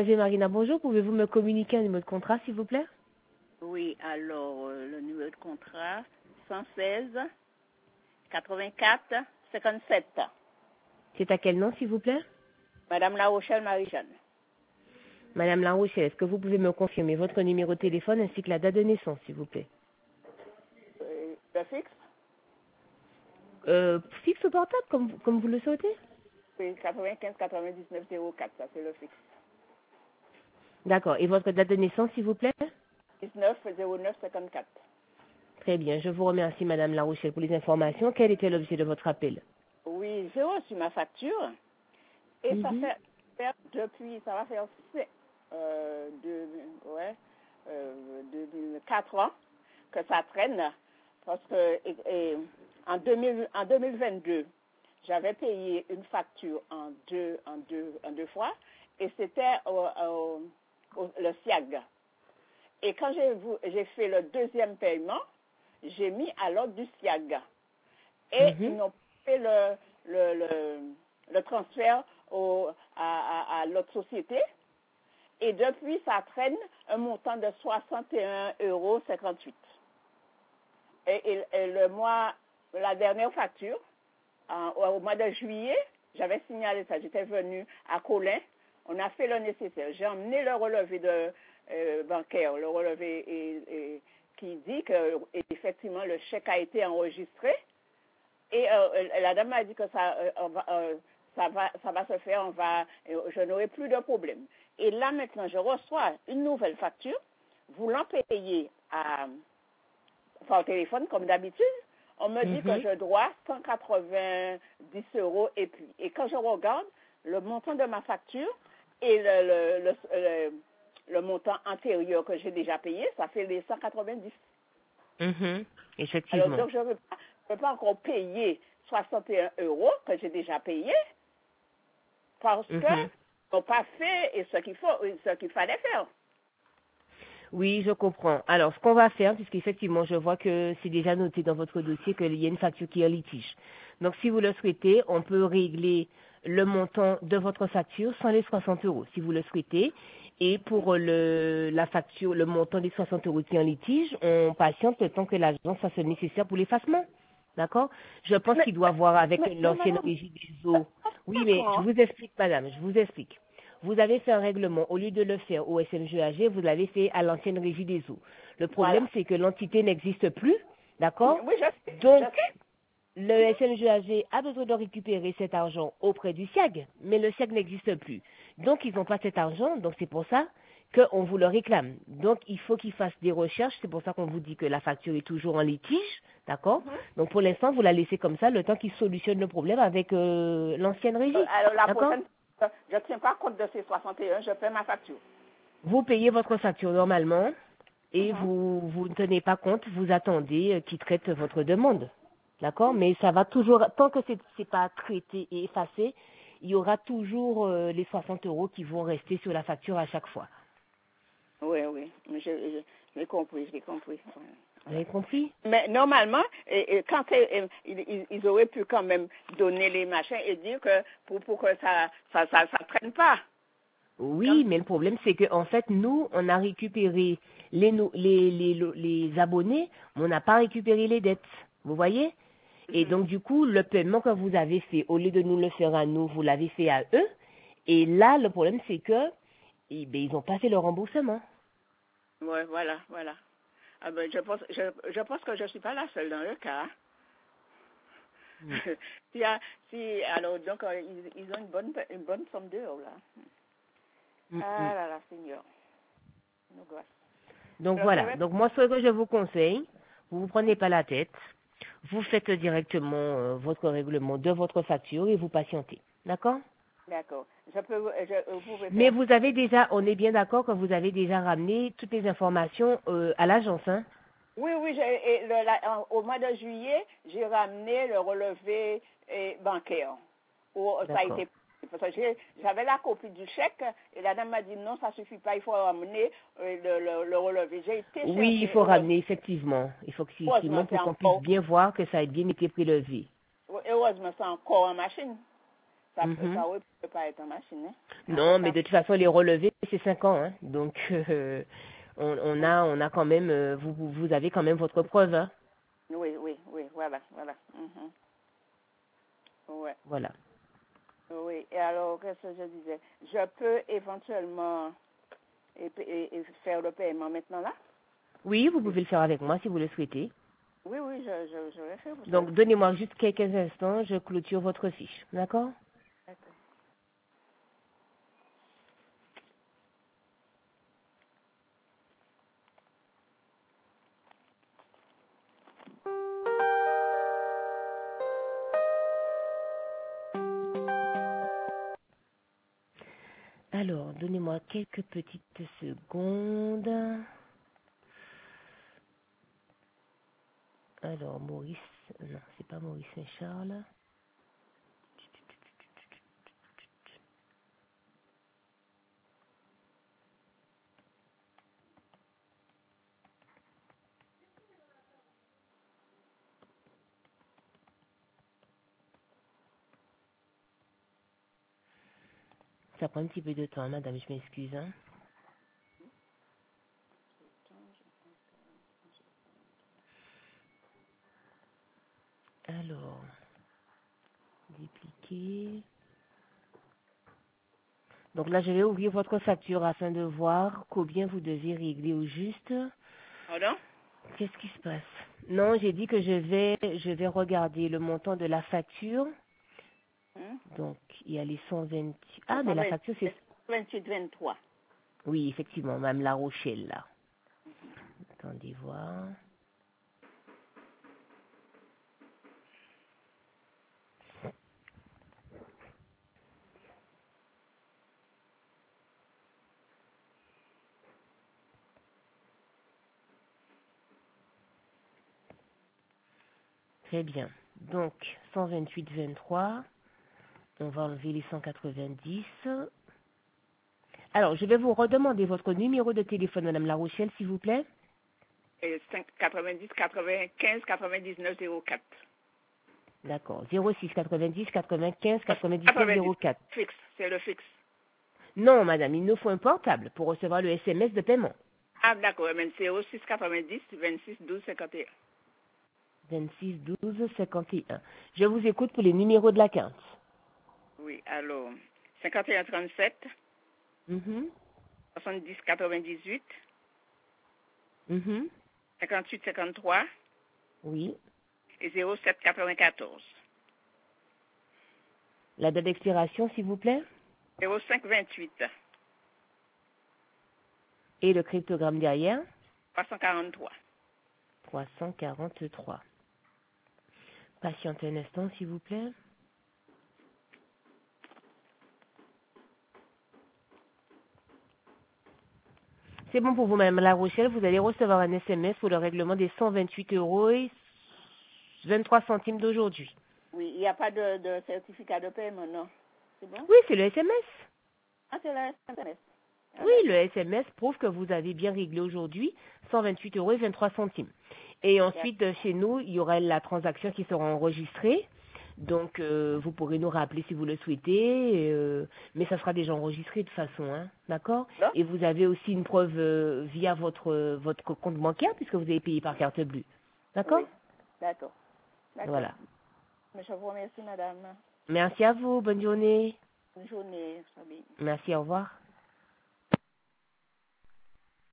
Marina, bonjour. Pouvez-vous me communiquer un numéro de contrat, s'il vous plaît? Oui, alors, le numéro de contrat, 116 84 57. C'est à quel nom, s'il vous plaît? Madame La Rochelle Marie-Jeanne. Madame Larochelle, est-ce que vous pouvez me confirmer votre numéro de téléphone ainsi que la date de naissance, s'il vous plaît? Le fixe? Fixe ou portable, comme vous le souhaitez? Oui, 95 99 04, ça c'est le fixe. D'accord. Et votre date de naissance, s'il vous plaît? 19 09 54. Très bien. Je vous remercie, Madame Larochelle, pour les informations. Quel était l'objet de votre appel? Oui, j'ai reçu ma facture et ça Mhm. fait depuis, ça va faire 2004 ans que ça traîne parce que en 2022, j'avais payé une facture en deux fois et c'était le SIAG. Et quand j'ai fait le deuxième paiement, j'ai mis à l'ordre du SIAG. Et ils n'ont pas fait le transfert à l'autre société. Et depuis, ça traîne un montant de 61,58 €. Et la dernière facture, au mois de juillet, j'avais signalé ça. J'étais venue à Colin. On a fait le nécessaire. J'ai emmené le relevé bancaire, le relevé qui dit que effectivement le chèque a été enregistré. Et la dame m'a dit que ça va se faire, je n'aurai plus de problème. Et là maintenant, je reçois une nouvelle facture, voulant payer par téléphone comme d'habitude. On me dit que je dois 190 € et puis. Et quand je regarde le montant de ma facture et le montant antérieur que j'ai déjà payé, ça fait les 190. Effectivement. Alors donc je ne peux pas encore payer 61 € que j'ai déjà payé parce que n'ont pas fait ce qu'il fallait faire. Oui, je comprends. Alors, ce qu'on va faire, puisqu'effectivement, je vois que c'est déjà noté dans votre dossier qu'il y a une facture qui est en litige. Donc, si vous le souhaitez, on peut régler le montant de votre facture sans les 60 €, si vous le souhaitez. Et pour la facture, le montant des 60 € qui est en litige, on patiente le temps que l'agence fasse le nécessaire pour l'effacement. D'accord? Je pense qu'il doit voir avec l'ancienne régie des eaux. Oui, mais je vous explique, madame, je vous explique. Vous avez fait un règlement, au lieu de le faire au SMGAG, vous l'avez fait à l'ancienne régie des eaux. Le problème, c'est que l'entité n'existe plus, d'accord? Oui, je sais. Donc, le SMGAG a besoin de récupérer cet argent auprès du SIAG, mais le SIAG n'existe plus. Donc, ils n'ont pas cet argent, donc c'est pour ça qu'on vous le réclame. Donc, il faut qu'ils fassent des recherches, c'est pour ça qu'on vous dit que la facture est toujours en litige, d'accord? Donc, pour l'instant, vous la laissez comme ça, le temps qu'ils solutionnent le problème avec l'ancienne régie, Alors la d'accord? prochaine, je ne tiens pas compte de ces 61, je fais ma facture. Vous payez votre facture normalement et vous ne tenez pas compte, vous attendez qu'ils traitent votre demande. D'accord? Mais ça va toujours, tant que c'est pas traité et effacé, il y aura toujours les 60 € qui vont rester sur la facture à chaque fois. Oui, j'ai compris. Vous avez compris? Mais normalement, quand ils auraient pu quand même donner les machins et dire que pour que ça traîne pas. Oui, mais le problème, c'est que en fait, nous, on a récupéré les abonnés, mais on n'a pas récupéré les dettes. Vous voyez? Et donc, du coup, le paiement que vous avez fait, au lieu de nous le faire à nous, vous l'avez fait à eux. Et là, le problème, c'est que ils n'ont pas fait le remboursement. Oui, voilà. Ah ben, je pense que je ne suis pas la seule dans le cas. Alors, donc, ils ont une bonne somme d'euros, là. Ah là là, Seigneur. Nos grâces. Donc, voilà. Donc, moi, ce que je vous conseille, vous ne vous prenez pas la tête. Vous faites directement votre règlement de votre facture et vous patientez. D'accord? D'accord. Mais vous avez déjà, on est bien d'accord que vous avez déjà ramené toutes les informations à l'agence, hein? Oui, au mois de juillet, j'ai ramené le relevé bancaire. Ça a été, parce que j'avais la copie du chèque et la dame m'a dit non, ça suffit pas, il faut ramener le relevé. J'ai été chercher. Oui, il faut ramener, effectivement. Il faut effectivement pour qu'on puisse bien voir que ça a bien été prélevé. Heureusement, c'est encore en machine. Ça Mhm. ça aurait pu pas être en machine, hein. Non, Alors, mais ça, de toute façon, les relevés, c'est 5 ans. Hein. Donc, on a quand même, vous avez quand même votre preuve. Hein. oui, voilà. Ouais, Voilà. oui. Et alors, qu'est-ce que je disais? Je peux éventuellement et faire le paiement maintenant là? Oui, vous pouvez le faire avec moi si vous le souhaitez. Oui, je vais faire pour ça. Donc, donnez-moi juste quelques instants, je clôture votre fiche. D'accord? D'accord. Alors, donnez-moi quelques petites secondes. Alors, Maurice, non, c'est pas Maurice Saint-Charles. Ça prend un petit peu de temps, madame, je m'excuse. Hein. Alors, dupliquer. Donc là, je vais ouvrir votre facture afin de voir combien vous devez régler au juste. Pardon? Qu'est-ce qui se passe? Non, j'ai dit que je vais regarder le montant de la facture. Hein? Donc, il y a les 120. Ah, mais la 120 facture, c'est... 28, 23. Oui, effectivement, même La Rochelle, là. Attendez voir. Très bien. Donc, 128,23. On va enlever les 190. Alors, je vais vous redemander votre numéro de téléphone, Madame La Rochelle, s'il vous plaît. Et 90, 95, 99, 04. D'accord. 06 90 95 99 90, 04. fixe, c'est le fixe. Non, madame, il nous faut un portable pour recevoir le SMS de paiement. Ah, d'accord, mais c'est au 6 90, 26, 12, 51. 26 12 51. Je vous écoute pour les numéros de la carte. Oui, alors, 51, 37, Mhm, 70, 98, mhm. 58, 53 Oui. et 07, 94. La date d'expiration, s'il vous plaît. 05, 28, Et le cryptogramme derrière. 343. 343. Patientez un instant, s'il vous plaît. C'est bon pour vous, Madame La Rochelle. Vous allez recevoir un SMS pour le règlement des 128 euros et 23 centimes d'aujourd'hui. Oui, il n'y a pas de certificat de paiement, non? C'est bon? Oui, c'est le SMS. Ah, c'est la SMS. Ah, Oui, le d'accord. SMS prouve que vous avez bien réglé aujourd'hui 128 euros et 23 centimes. Et ensuite, chez nous, il y aura la transaction qui sera enregistrée. Donc, vous pourrez nous rappeler si vous le souhaitez, mais ça sera déjà enregistré de toute façon, hein, d'accord? Là? Et vous avez aussi une preuve via votre compte bancaire puisque vous avez payé par carte bleue, d'accord? Oui, d'accord. D'accord. Voilà. Mais je vous remercie, madame. Merci à vous, bonne journée. Bonne journée, Sabine. Merci, au revoir.